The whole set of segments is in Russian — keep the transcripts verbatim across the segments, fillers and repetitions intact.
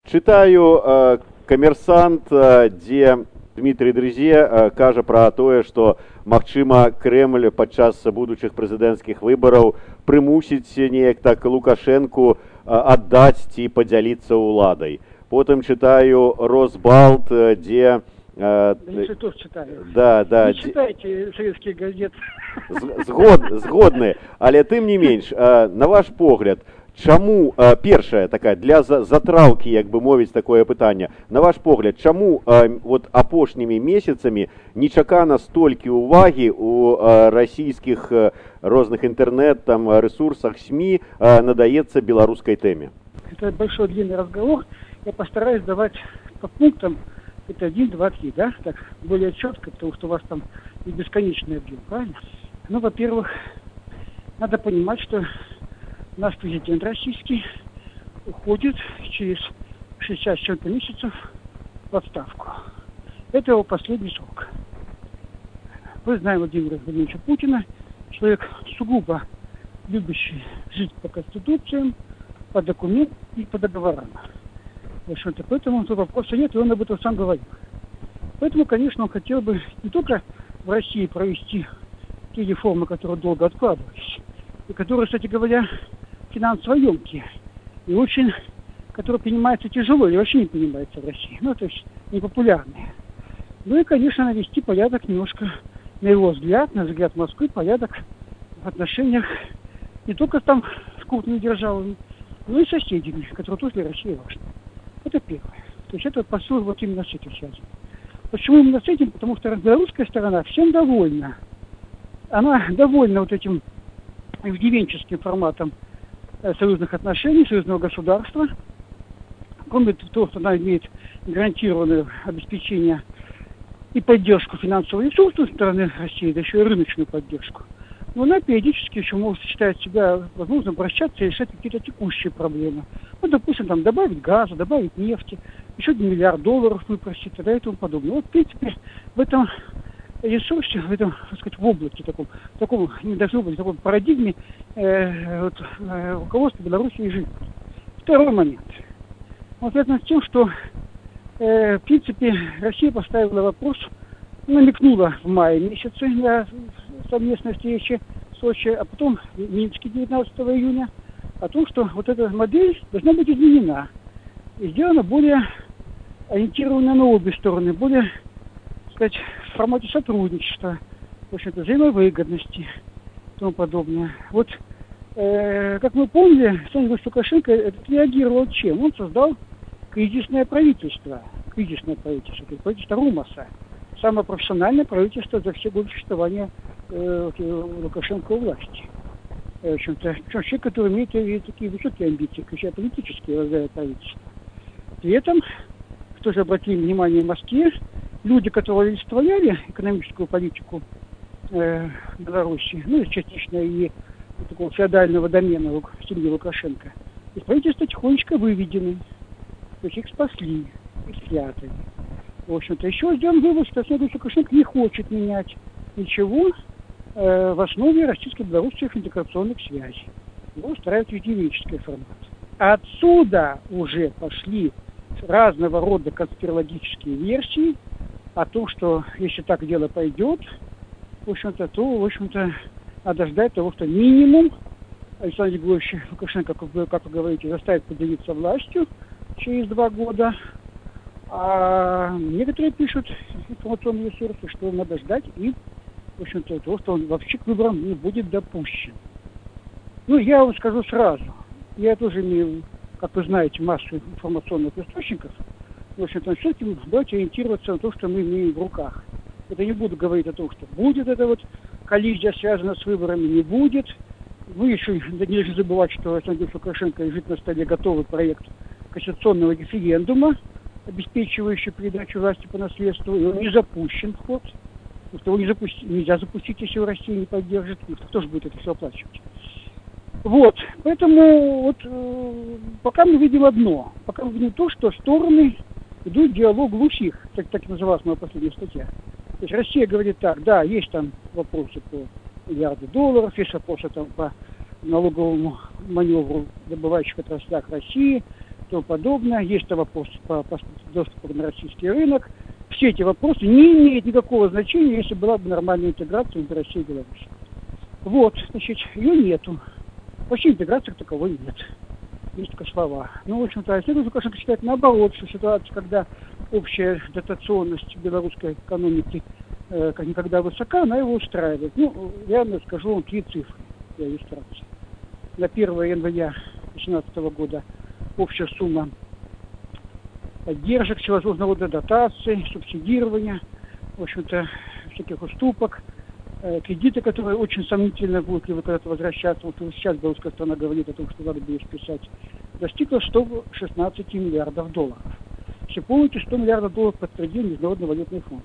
Читаю э, «Камерсант», э, дзе Дмітрый Дрызе э, кажа пра тое, што, магчыма, Крэмль падчас будучых прэзідэнцкіх выбараў прымусіць неяк так Лукашэнку э, аддаць ці падзяліцца ўладай. Потым читаю «Росбалт», дзе... Э, да, тоже читаю. Да, да. Не читайте советские газеты. Згод, згодны, але тым не менш, э, на ваш погляд, чаму, э, першая такая, для затраўкі, як бы мовіць такое пытанне, на ваш погляд, чаму э, вот апошнімі месяцамі нечакана столькі ўвагі у э, расійскіх э, розных інтэрнэт, там, ресурсах, СМИ э, надаецца беларускай тэме? Это большой длинный разговор. Я постараюсь давать по пунктам. Это один, два, три, да? Так, более четко, потому что у вас там и бесконечный объем, правильно? Ну, во-первых, надо понимать, что наш президент российский уходит через шестьдесят с чем-то месяцев в отставку. Это его последний срок. Мы знаем Владимира Владимировича Путина, человек сугубо любящий жить по конституциям, по документам и по договорам. В общем-то, поэтому тут вопроса нет, и он об этом сам говорил. Поэтому, конечно, он хотел бы не только в России провести те реформы, которые долго откладывались, и которые, кстати говоря, финансово емкие, и очень, которые принимаются тяжело, или вообще не принимаются в России, ну, то есть непопулярные. Ну и, конечно, навести порядок немножко, на его взгляд, на взгляд Москвы, порядок в отношениях не только там с крупными державами, но и с соседями, которые тоже для России важны. Это первое. То есть это посыл вот именно с этим связан. Почему именно с этим? Потому что белорусская сторона всем довольна. Она довольна вот этим иждивенческим форматом э, союзных отношений, союзного государства. Кроме того, что она имеет гарантированное обеспечение и поддержку финансового ресурса со стороны России, да еще и рыночную поддержку. Но она периодически еще может считать себя возможно обращаться и решать какие-то текущие проблемы. Ну, допустим, там добавить газа, добавить нефти, еще один миллиард долларов выпросить, и тому подобное. Вот, в принципе, в этом ресурсе, в этом, так сказать, в облаке таком, таком, не должно быть, в такой парадигме э, вот, э, руководства Беларуси и жизни. Второй момент. Он связан с тем, что, э, в принципе, Россия поставила вопрос, намекнула в мае месяце на совместной встрече в Сочи, а потом в Минске девятнадцатого июня, о том, что вот эта модель должна быть изменена и сделана более ориентированная на обе стороны, более, так сказать, в формате сотрудничества, в общем-то, взаимовыгодности и тому подобное. Вот, э, как мы помнили, Александр Лукашенко реагировал чем? Он создал кризисное правительство, кризисное правительство, правительство Румаса, самое профессиональное правительство за все годы существования э, Лукашенко у власти. В общем-то, человек, который имеет такие высокие амбиции, включая политические, возглавляет правительство. При этом, кто же обратил внимание в Москве, люди, которые олицетворяли экономическую политику э, Беларуси, ну, частично и такого феодального домена семьи Лукашенко, из правительства тихонечко выведены, то есть их спасли, их спрятали. В общем-то, еще сделан вывод, что Александр Лукашенко не хочет менять ничего э, в основе российско-белорусских интеграционных связей. Его устраивает юридический формат. Отсюда уже пошли разного рода конспирологические версии о том, что если так дело пойдет, в общем-то, то, в общем-то, надо ждать того, что минимум Александр Григорьевич Лукашенко, как вы, как вы говорите, заставит поделиться властью через два года. А некоторые пишут информационные ресурсы, что надо ждать и, в общем-то, того, что он вообще к выборам не будет допущен. Ну, я вам скажу сразу. Я тоже имею, как вы знаете, массу информационных источников. В общем-то, все-таки давайте ориентироваться на то, что мы имеем в руках. Это не буду говорить о том, что будет это вот коллизия, связана с выборами, не будет. Вы еще не должны забывать, что Александр Лукашенко лежит на столе готовый проект конституционного референдума, обеспечивающий передачу власти по наследству, и он не запущен в ход. Потому что его не запусти, нельзя запустить, если Россия не поддержит. Кто же будет это все оплачивать? Вот, поэтому вот э, пока мы видим одно. Пока мы видим то, что стороны идут в диалог глухих, так, так называлась моя последняя статья. То есть Россия говорит так, да, есть там вопросы по миллиарду долларов, есть вопросы там по налоговому маневру в добывающих отраслях России, и тому подобное. Есть там вопросы по, по доступу на российский рынок. Все эти вопросы не имеют никакого значения, если была бы нормальная интеграция между Россией и Беларусью. Вот, значит, ее нету. Вообще интеграции как таковой нет. Есть только слова. Ну, в общем-то, Александр Лукашенко считает наоборот, что ситуация, когда общая дотационность белорусской экономики э, как никогда высока, она его устраивает. Ну, я скажу вам три цифры для иллюстрации. На первое января две тысячи восемнадцатого года общая сумма поддержек, всевозможного рода дотаций, субсидирования, в общем-то, всяких уступок, э, кредиты, которые очень сомнительно будут ли вы когда-то возвращаться. Вот сейчас белорусская страна говорит о том, что надо будет списать, достигла сто шестнадцать миллиардов долларов. Если помните, сто миллиардов долларов подтвердил Международный валютный фонд.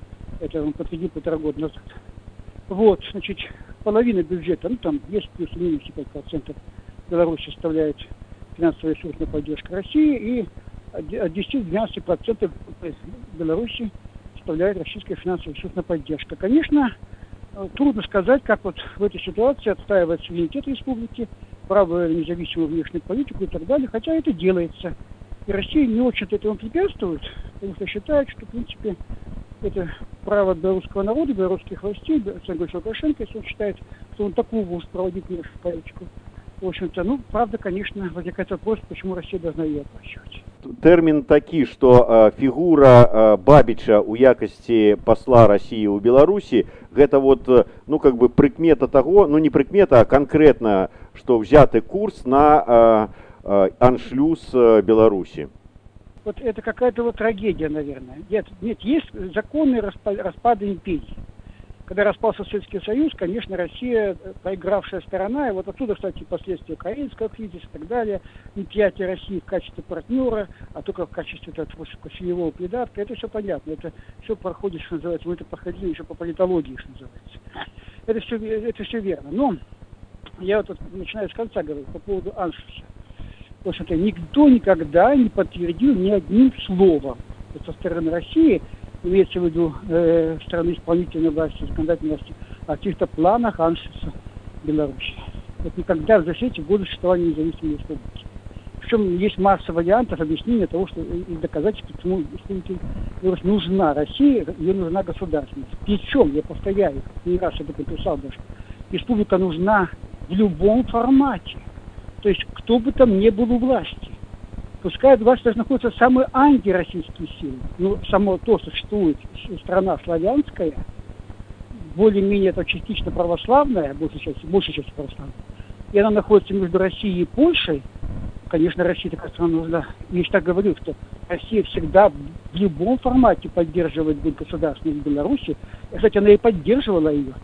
Это он подтвердил полтора года назад. Вот, значит, половина бюджета, ну там есть плюс-минус пять процентов Беларуси составляет финансовая ресурсная поддержка России, и от десяти до двенадцати процентов Беларуси составляет российская финансовая ресурсная поддержка. Конечно, трудно сказать, как вот в этой ситуации отстаивать суверенитет республики, право на независимую внешнюю политику и так далее, хотя это делается. И Россия не очень-то этому препятствует, потому что считает, что, в принципе, это право белорусского народа, белорусских властей, Александр Лукашенко, если он считает, что он такую может проводить внешнюю политику. В общем-то, ну, правда, конечно, возникает вопрос, почему Россия должна ее оплачивать. Тэрмін такі, што э, фігура э, Бабіча ў якасці пасла России ў Беларусі, гэта вот, ну, как бы прыкмета таго, ну, не прыкмета, а конкретно, што взяты курс на э, э, аншлюз э, Беларуси. Вот это какая-то вот трагедия, наверное. Нет, нет, есть законы распада, распада империи. Когда распался Советский Союз, конечно, Россия проигравшая сторона, и вот оттуда, кстати, последствия украинского кризиса и так далее, неприятие России в качестве партнера, а только в качестве этого кофеевого придатка, это все понятно, это все проходит, что называется, мы это проходили еще по политологии, что называется. Это все, это все верно. Но я вот начинаю с конца говорить по поводу аншлюса. Потому что никто никогда не подтвердил ни одним словом со стороны России, имеется в виду э, стороны исполнительной власти, законодательной власти, о каких-то планах аншлюса Беларуси. Вот никогда за все эти годы существования независимой республики. Причем есть масса вариантов объяснения того, что и доказательств, почему республике Беларусь нужна России, ее нужна государственность. Причем, я повторяю, не раз об этом писал даже, республика нужна в любом формате. То есть, кто бы там ни был у власти. Пускай власть даже находятся самые антироссийские силы. Но само то, что существует страна славянская, более-менее это частично православная, большей частью, большей частью православная, и она находится между Россией и Польшей, конечно, Россия такая страна нужна. Я так говорю, что Россия всегда в любом формате поддерживает будет государственность Беларуси. Кстати, она и поддерживала ее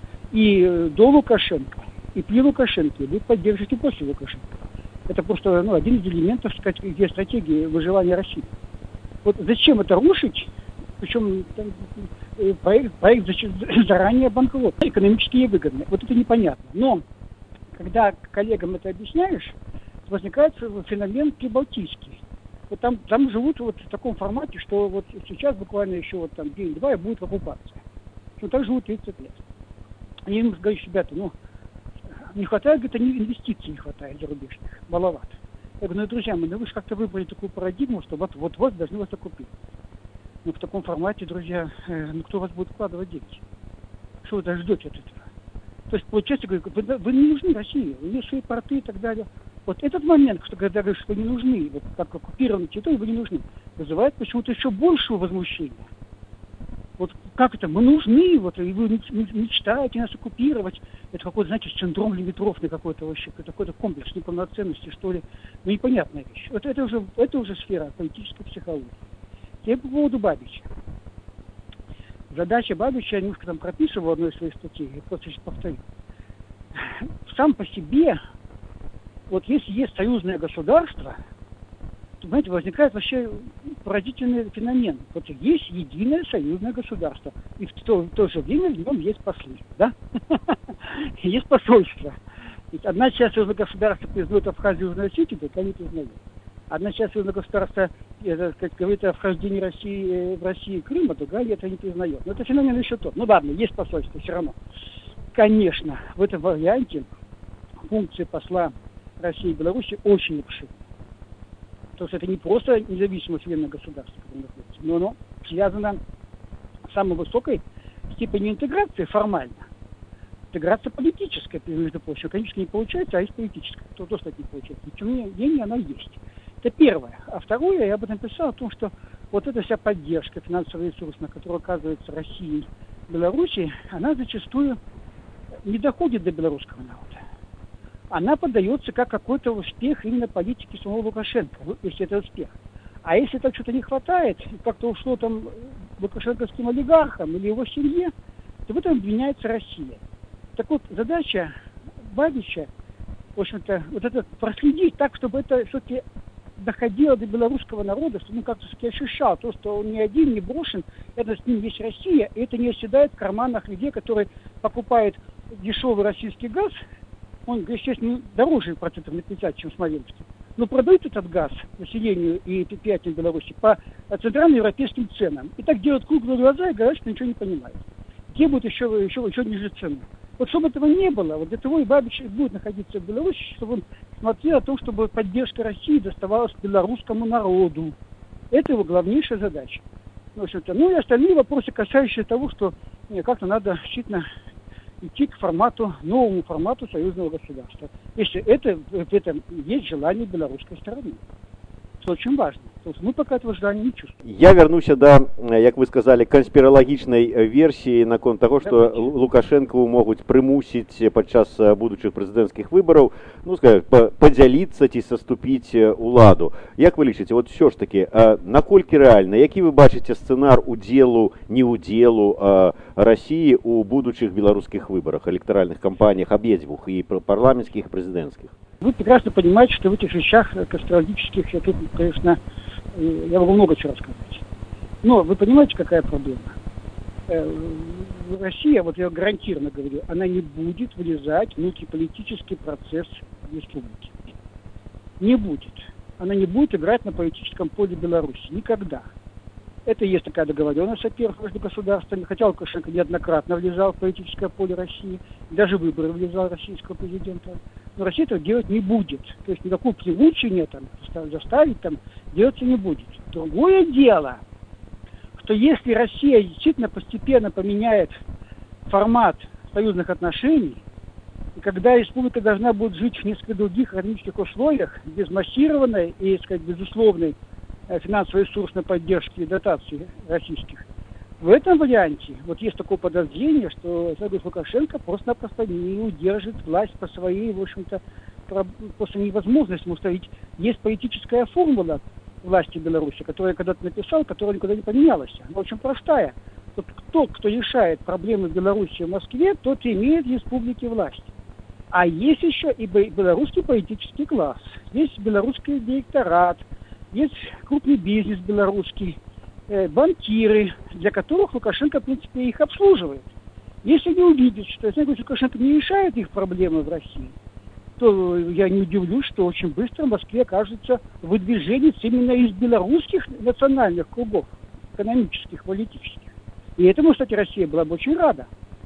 и до Лукашенко, и при Лукашенко, и будет поддерживать и после Лукашенко. Это просто, ну, один из элементов, так сказать, геостратегии выживания России. Вот зачем это рушить? Причем там, проект, проект заранее банкрот, экономически невыгодный. Вот это непонятно. Но когда коллегам это объясняешь, возникает феномен прибалтийский. Вот там, там живут вот в таком формате, что вот сейчас буквально еще вот там день-два и будет оккупация. Ну, так живут тридцать лет. Они им говорят, ребята, ну, не хватает, говорит, инвестиций не хватает зарубежных, маловато. Я говорю, ну, друзья мои, ну вы же как-то выбрали такую парадигму, что вот, вот-вот должны вас окупить. Ну, в таком формате, друзья, э, ну, кто вас будет вкладывать деньги? Что вы даже ждете от этого? То есть, получается, говорю, вы, вы не нужны России, у нее свои порты и так далее. Вот этот момент, что когда говоришь, что вы не нужны, вот как оккупированной территории вы не нужны, вызывает почему-то еще большего возмущения. Вот как это? Мы нужны, вот, и вы мечтаете нас оккупировать. Это какой-то, знаете, синдром лимитрофный какой-то вообще, какой-то комплекс неполноценности, что ли. Ну, непонятная вещь. Вот это уже, это уже сфера политической психологии. Теперь по поводу Бабича. Задача Бабича, я немножко там прописывал в одной из своих статей, я просто сейчас повторю. Сам по себе, вот если есть союзное государство, то, знаете, возникает вообще поразительный феномен. Вот есть единое союзное государство, и в то, в то же время в нем есть послы, да? Есть посольство. Одна часть союзного государства признает Абхазию и Южную Осетию, другая не признает. Одна часть союзного государства, так сказать, говорит о вхождении России в Россию и Крыма, другая это не признает. Но это феномен еще тот. Ну ладно, есть посольство все равно. Конечно, в этом варианте функции посла России и Беларуси очень обширны. То есть это не просто независимое суверенное государство, но оно связано с самой высокой степенью интеграции формально. Интеграция политическая, между прочим, конечно, не получается, а есть политическая. То, то что не получается. Но, тем не менее, она есть. Это первое. А второе, я об этом писал, о том, что вот эта вся поддержка, финансовый ресурс, на который оказывается Россией, Белоруссией, она зачастую не доходит до белорусского народа. Она подается как какой-то успех именно политики самого Лукашенко, если это успех. А если так что-то не хватает, как-то ушло там лукашенковским олигархам или его семье, то в этом обвиняется Россия. Так вот, задача Бабича, в общем-то, вот это проследить так, чтобы это все-таки доходило до белорусского народа, чтобы он как-то все-таки ощущал то, что он не один, не брошен, это с ним есть Россия, и это не оседает в карманах людей, которые покупают дешевый российский газ, он, естественно, дороже процентов на пятьдесят, чем в Смоленске, но продают этот газ населению и предприятиям Беларуси по центральноевропейским ценам. И так делают круглые глаза и говорят, что ничего не понимают. Где будет еще, еще, еще ниже цены? Вот чтобы этого не было, вот для того и Бабич будет находиться в Беларуси, чтобы он смотрел о том, чтобы поддержка России доставалась белорусскому народу. Это его главнейшая задача. В общем-то, ну и остальные вопросы, касающиеся того, что не, как-то надо действительно идти к формату, новому формату союзного государства. Если это, в этом есть желание белорусской стороны. Что очень важно. То есть мы пока этого желания не чувствуем. Я вернуся до, як вы сказали, канспіралагічнай версіі наконт таго, што Лукашэнкаву могуць прымусіць падчас будучых прэзідэнцкіх выбараў, ну, скажем, падзяліцца ці саступіць уладу. Як вы лічыце, вот все ж таки, наколькі рэальна, які вы бачыце сцэнар удзелу, неудзелу России у будучых беларускіх выбарах, электаральных кампаніях абедзвюх, и парламенцкіх, и прэзідэнцкіх? Вы прекрасно понимаете, что в этих вещах конспирологических, я тут, конечно, я могу много чего рассказать. Но вы понимаете, какая проблема? Россия, вот я гарантированно говорю, она не будет влезать в внутриполитический процесс республики. Не будет. Она не будет играть на политическом поле Беларуси. Никогда. Это есть такая договоренность, во-первых, между государствами. Хотя Лукашенко неоднократно влезал в политическое поле России, даже в выборы влезал российского президента. Но Россия этого делать не будет. То есть никакого привлечения там, заставить там делаться не будет. Другое дело, что если Россия действительно постепенно поменяет формат союзных отношений, и когда республика должна будет жить в несколько других экономических условиях, без массированной и, так сказать, безусловной финансовой ресурсной поддержки и дотации российских, в этом варианте вот есть такое подозрение, что Лукашенко просто-напросто не удержит власть по своей, в общем-то, после невозможности установить. Есть политическая формула власти Беларуси, которую я когда-то написал, которая никуда не поменялась. Она очень простая. Вот тот, кто решает проблемы в Беларуси и в Москве, тот имеет в республике власть. А есть еще и белорусский политический класс. Есть белорусский директорат, есть крупный бизнес белорусский, банкиры, для которых Лукашенко, в принципе, их обслуживает. Если они увидят, что если Лукашенко не решает их проблемы в России, то я не удивлюсь, что очень быстро в Москве окажется выдвижение именно из белорусских национальных кругов, экономических, политических. И этому, кстати, Россия была бы очень рада.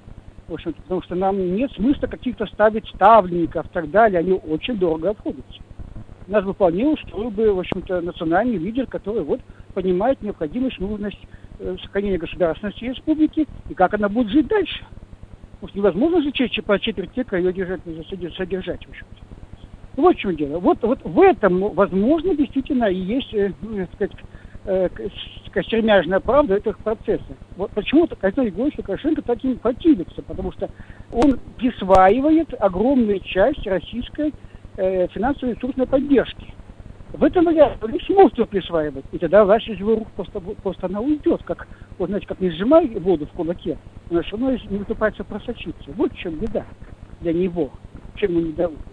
В общем-то, потому что нам нет смысла каких-то ставить ставленников и так далее, они очень дорого обходятся. Нас бы вполне устроил бы, в общем-то, национальный лидер, который вот понимает необходимость, нужность э, сохранения государственности республики и как она будет жить дальше. Потому что невозможно же по четверть века ее держать, содержать, в общем-то. Вот в чем дело. Вот, вот в этом, возможно, действительно и есть, э, ну, так сказать, э, костермяжная правда этих процессов. Вот почему-то Александр Григорьевич Лукашенко так им противится, потому что он присваивает огромную часть российской э, финансовой ресурсной поддержки. В этом варианте он не сможет его присваивать, и тогда власть из его рук просто, просто она уйдет, как, вот, знаете, как не сжимай воду в кулаке, она все равно не выступается просочиться. Вот в чем беда для него, чем ему не дают.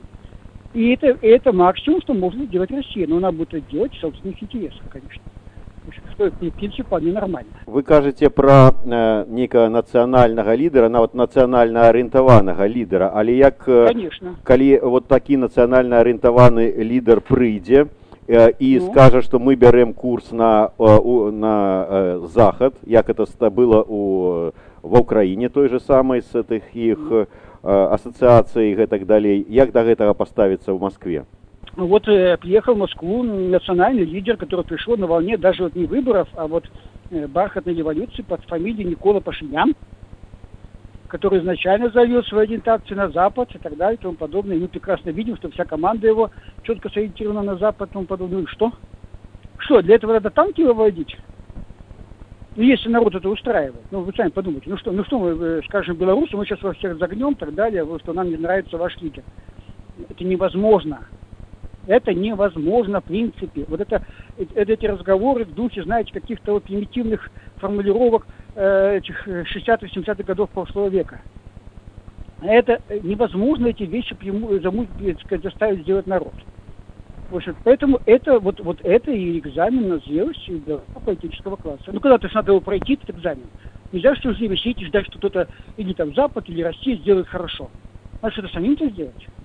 И это, это максимум, что может сделать Россия, но она будет это делать в собственных интересах, конечно. Что в принципе вполне нормально. Вы кажете про э, некого национального лидера, нават национально ориентованного лидера, але як конечно. Калі вот такі национально ориентованный лидер прыйдзе э, и ну. скажет, что мы берем курс на, э, на э, Захад, як это было у, в Украине той же самой с этих их э, ассоциаций и так далее, як до этого поставиться в Москве? Вот э, приехал в Москву национальный лидер, который пришел на волне даже вот не выборов, а вот э, бархатной революции под фамилией Никола Пашинян, который изначально завел свои ориентации на Запад и так далее и тому подобное. И мы прекрасно видим, что вся команда его четко сориентирована на Запад и тому подобное. Ну и что? Что, для этого надо танки выводить? Ну, если народ это устраивает, ну, вы сами подумайте, ну что, ну что мы скажем белорусам, мы сейчас вас всех загнем и так далее, что нам не нравится ваш лидер. Это невозможно. Это невозможно в принципе. Вот это, это эти разговоры в духе, знаете, каких-то вот примитивных формулировок э, этих шестидесятых-семидесятых годов прошлого века. Это невозможно эти вещи прямую, заставить сделать народ. В общем, поэтому это вот, вот это и экзамен на зрелость политического класса. Ну, когда-то надо его пройти, этот экзамен. Нельзя все время сидеть и ждать, что кто-то или там Запад, или Россия сделает хорошо. Надо что-то самим-то сделать.